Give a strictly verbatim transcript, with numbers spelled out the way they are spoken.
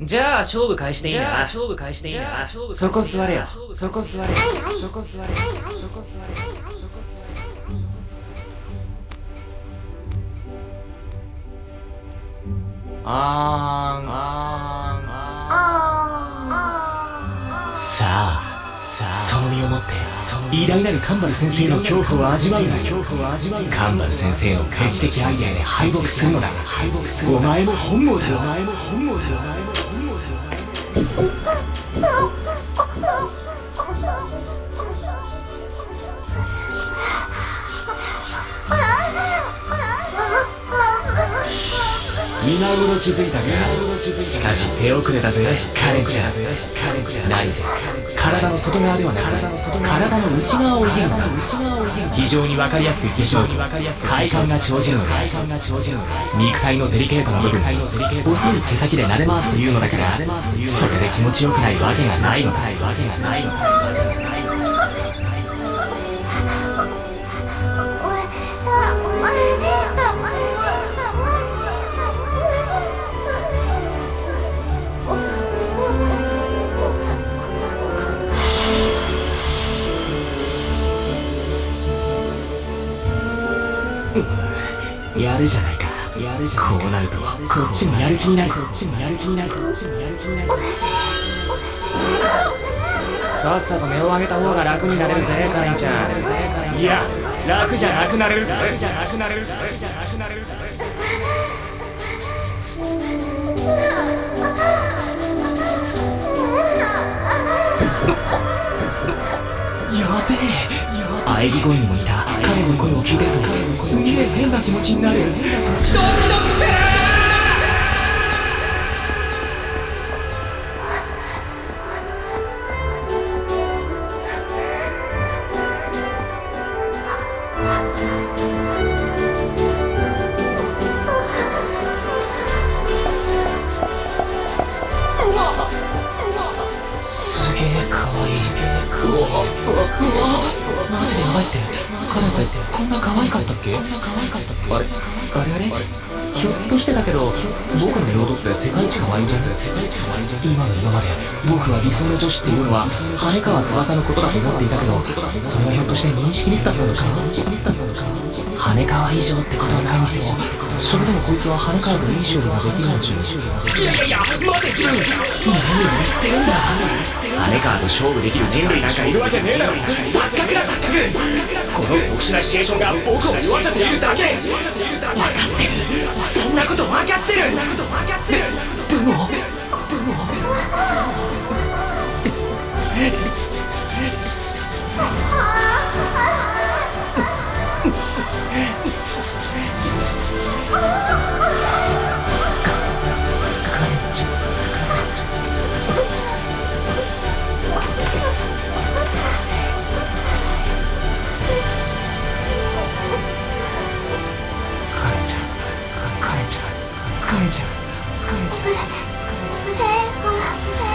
じゃあ勝負開始でいいな。じゃあ勝負開始でいいな。そこ座れよ。そこ座れよ。そこ座れよ。そこ座れよ。そこ座れよ。あーんあーんあーん。さあさあ、その身をもって偉大なるカンバル先生の恐怖を味わうなよ。カンバル先生のペチ的アイデアで敗北するのだ。お前も本望だろ。お前も本望だろ。お前も本望だろ。今頃気づいたか。しかし手遅れだぜカレンちゃん。何せ体の外側ではなく体の内側をいじるのだ。非常に分かりやすく言ってしまうと快感が生じるのだ。肉体のデリケートな部分細い毛先で撫で回すというのだから、それで気持ちよくないわけがないのだ。やるじゃないか。こうなるとこっちもやる気になる。こっちもやる気になる。こっちもやる気になる。さっさと目を上げた方が楽になれるぜカレンちゃん。いや楽じゃなくなれるぜ。楽じゃなくなれるぜ。楽じゃなくなれるぜ。やべえ。喘ぎ声にも似た彼の声を聞いてるとすげえ変な気持ちになる。ドキドキする。すげえかわいい。うわうわうわマジでやばいって。カレンってこんな可愛かったっけ？あれあれあれひょっとしてだけど僕の妹って世界一可愛いんじゃない？今の今まで僕は理想の女子っていうのは羽川翼のことだと思っていたけど、それはひょっとして認識ミスだったのか。羽川以上ってことはないにしても、それでもこいつは羽川といい勝負ができるのか。いやいやいや待て違う。何を言ってるんだ。羽川と勝負できる人類なんかいるわけねえだろ。錯覚だ錯覚。この特殊なシチュエーションが僕を酔わせているだけ。分かってる。そんなこと分かってる。でもでもカレンちゃん、カレンちゃん、カレンちゃん。